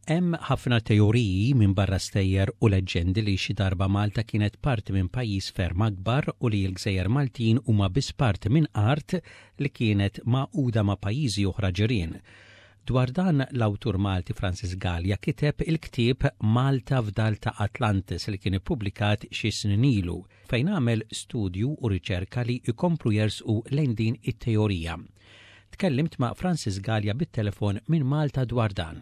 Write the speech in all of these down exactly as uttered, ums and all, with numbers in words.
Hemm ħafna teoriji minn barra stejjer u leġendi li xi darba Malta kienet parti minn pajjiż ferm akbar u li l-Gżejjer Maltin huma biss parti minn art li kienet magħquda ma' pajjiżi oħra ġirien. Dwar dan l-awtur Malti Francis Gallia kiteb il-ktieb Malta f'dal ta' Atlantis li kien ippubblikat xi snin ilu fejn għamel studju u riċerka li jkomplu jersqu lejn din it-teorija. Tkellimt ma' Francis Gallia bit-telefon minn Malta dwar dan.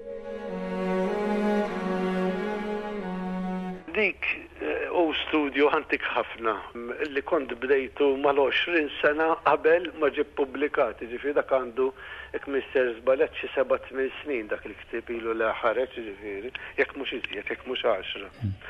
Dik u studju antik ħafna li kont bdejtu mal-għoxrin sena qabel ma ġib publikat, ġifieri dak għandu jekk mister żbalet xi seba' tmien snin dak il-ktieb ilu li ħareġ ġifieri, jekk mhux iżjed, jekk mhux għaxra.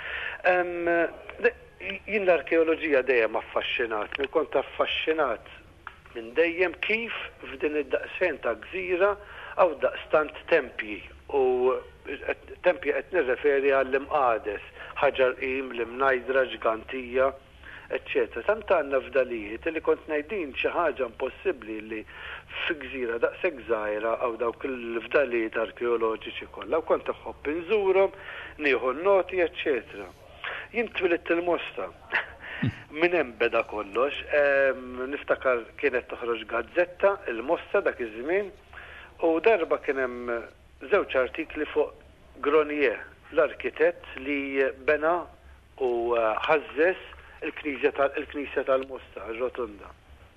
Jien l-arkeoloġija dejjem affaxxinatni, kont affaxxinat minn dejjem kif f'din id-daqsxejn ta' gżira aw daqstant tempji u tempji qed nirreferi għall-imqades, ħaġar qim, l-imnajdra, ġgantija, eccetera. Tant għandna fdalijiet li kont ngħidin xi ħaġa impossibbli li fi gżira daqshekk żgħira aw dawk il-fdalijiet arkeoloġiċi kollha u kont iħobb inżurhom, nieħu n-noti, eccetera. Jien twilit il-Mosta. Minn hemm beda kollox, niftakar kienet toħroġ gazzetta il-Mosta dak iż-żmien u darba kien hemm żewġ artikli fuq Gronier, l-arkitett li bena u ħażżes il-Knisja tal-Mosta, r-Rotunda.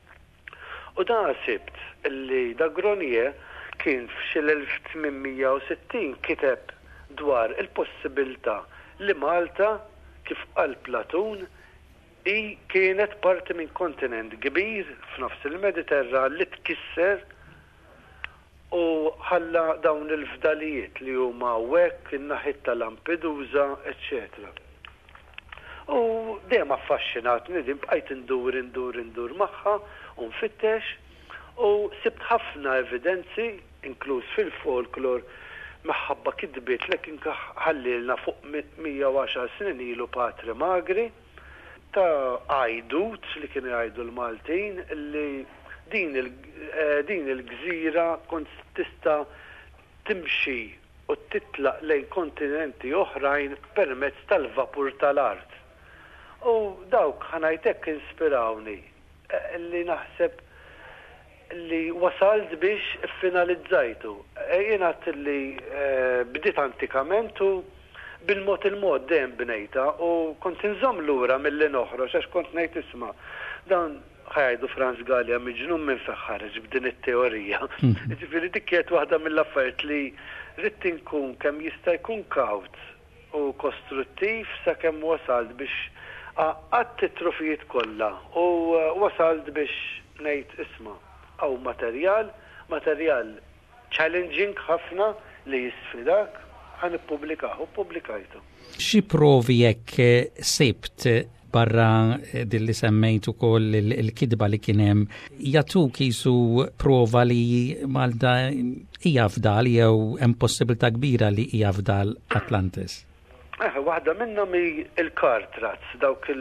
U da sibt li da Gronier kien f'xi tminmija u sittin kiteb dwar il-possibilità li Malta kif qal Platun i kienet parti minn kontinent kbir f'nofs il-Mediterran li tkisser u ħalla dawn il-fdalijiet li huma hekk in-naħit ta' Lampedusa, eccetera. U dejjem affaxxinatni din bqajt indur indur indur magħha u nfittex u sibt ħafna evidenzi, inkluż fil-folklor, maħabba kidbiet li kien ħallilna fuq mija u għaxar snin ilu Patri Magri ta' għajdut li kienu jgħidu l-Maltin li din il-gżira kont tista' timxi u titlaq lejn kontinenti oħrajn permezz tal-vapur tal-art. U dawk ħanajtek inspirawni li naħseb li wasalt biex finalizzajtu. Jiena li bdiet antikament u bil-mod il-mod dejjem bnejta u kont inżomm lura milli noħroġ għax kont ngħid isma' dan ħajdu Franz Gallia miġnun minn feħħareġ b'din it-teorija. Ġifieri dik kienet waħda mill-affarijiet li rrid inkun kemm jista' jkun kawt u kostruttiv sakemm wasalt biex qatt it-trufijiet kollha u wasalt biex ngħid isma' aw materjal, materjal challenging ħafna li jisfidak ħan ippubblikaw u pubblikajtu. Xi provi jekk sibt barra dilli semmejtu koll il-kidba li kienem jatuk jisu prova li Malta hija fdal jew hemm possibilità kbira li hija fdal Atlantis. Eh, waħda minnhom il-kartrazz dawk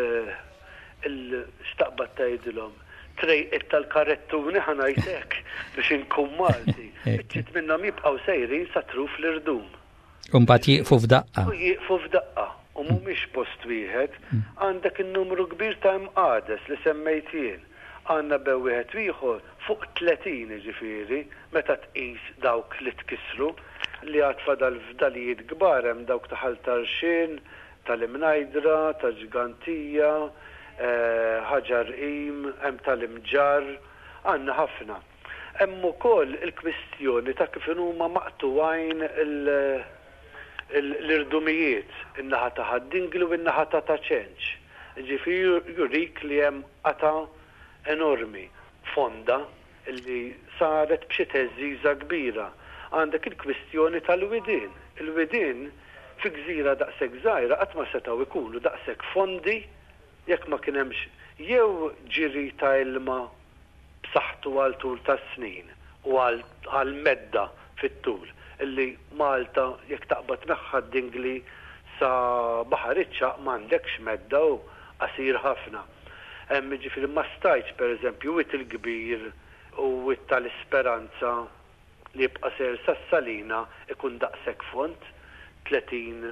il-xtaqbad tgħidilhom trejqet tal-karettuni ħanajtek biex inkun Malti. Ċit minnhom jibqgħu sejrin sa truf l-irdum. U mbagħad jieqfu f'daqqa. Jieqfu f'daqqa. U mhumiex post wieħed, għandek in-numru kbir ta' imqades li semmejt jien. Għandna bew wieħed ieħor fuq tletin ġifieri meta tqis dawk li tkissru li għad fadal fdalijiet kbar hemm dawk ta' ħaltarxin, tal-imnajdra, ta' ġgantija, ħaġar qim, hemm tal-imġar, għandna ħafna. Hemm ukoll il-kwistjoni ta' kif huma maqtuwajn il- l-irdumijiet, in-naħa ta' ħaddingli u in-naħa ta' taċenċ. Ġifieri jurik li hemm qata enormi, fonda li saret b'xi teżżiża kbira. Għandek il-kwistjoni tal-widien. Il-widien fi gżira daqshekk żgħira qatt ma setgħu jkunu daqshekk fondi jekk ma kien hemmx jew ġiri ta' ilma b'saħħtu għal tul tas-snin u għal medda fit-tul. Illi Malta jekk taqbad meħħa d-dingli sa baħar iċċaq m'għandekx medda u qasir ħafna. Hemm ġifieri ma stajtx pereżempju witt il-kbir u witt tal-Isperanza li jibqa' ser sas-salina ikun daqshekk font tletin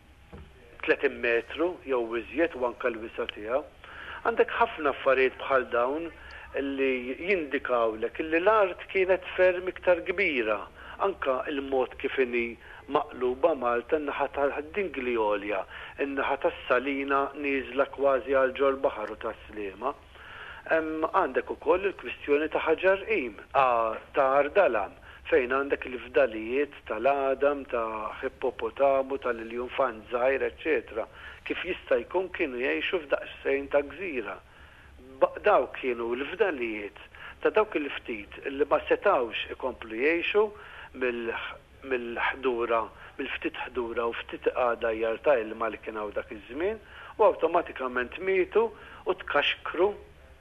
metru jew iżjed u anke l-wisa tiegħu. Għandek ħafna affarijiet bħal dawn li jindikawlek illi l-art kienet ferm iktar kbira. Anka il-mod kif inhi maqluba Malta n-naħa tal-Dingli Għolja, in-naħa tas-salina nieżla kważi għal ġol baħar u tas-Sliema. Għandek ukoll il-kwistjoni ta' ħaġar-qim, ta' Ardalam, fejn għandek il-fdalijiet tal-Adam, ta' Hippopotamu, tal-Iljunfan żgħir, eċetera. Kif jista' jkun kienu jgħixu f'daqsxejn ta' gżira. Dawk kienu l-fdalijiet ta' dawk il-ftit li ma setawx ikomplu jgħixu mill-ħdura, mill-ftit ħdura u ftit għada jartaj li ma li kienaw dak iż-żmien u awtomatikament mietu u tkaxkru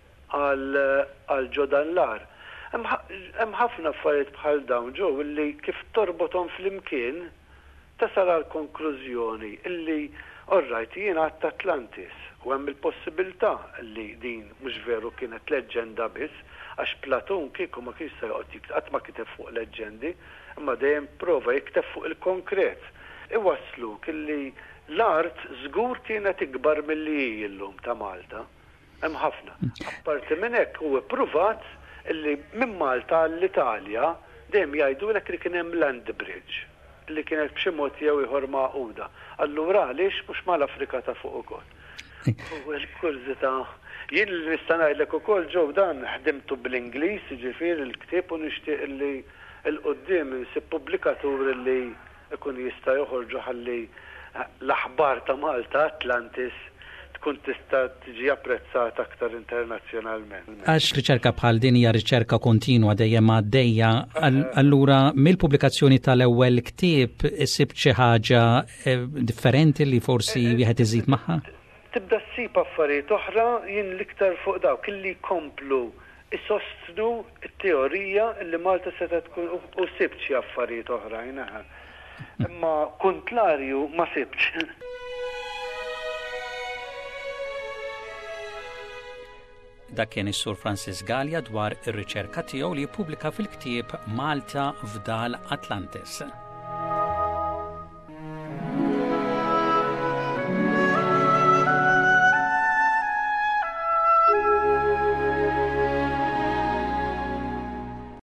għal ġodan lar. Hemm ħafna affarijiet bħal dawn ġew illi kif torbothom flimkien tasal għal konklużjoni illi orrajt jiena għadt Atlantis u hemm il-possibilità li din mhux veru kienet leġġenda biss għax Platun kieku ma kienx se joqgħod qatt ma kiteb fuq leġġendi, imma dejjem prova jikteb fuq il-konkret. Iwassluk illi l-art żgur kienet ikbar milli llum ta' Malta. Hemm ħafna. Apparti minn hekk huwa pruvat illi minn Malta l-Italja dejjem jgħidulek li kien hemm land bridge li kienet b'xi mod jew ieħor maquda. Allura għaliex mhux mal-Afrika ta' fuq ukoll. U l-kurzita jien li nista' ngħidlek ukoll ġew dan ħdimtu bl-Ingliż, jiġifieri l-ktieb u nixtieq li l-qudiem insib pubblikatur li ikun jista' joħorġu ħalli l-aħbar ta' Malta Atlantis tkun tista' tiġi apprezzata aktar internazzjonalment. Għax riċerka bħal din hija riċerka kontinwa dejjem għaddejja, allura mill-pubblikazzjoni tal-ewwel ktieb issib xi ħaġa differenti li forsi wieħed iżid magħha? Tibda ssib affarijiet oħra jien l-iktar fuq dawk illi jkomplu isostnu t-teorija li Malta seta tkun u sibt xi affarijiet oħrajn. Imma kontlarju ma sibx. Dak kien is-Sur Francis Gallia dwar ir-riċerka tiegħu li jippubblika fil-ktieb Malta f'Dal Atlantis.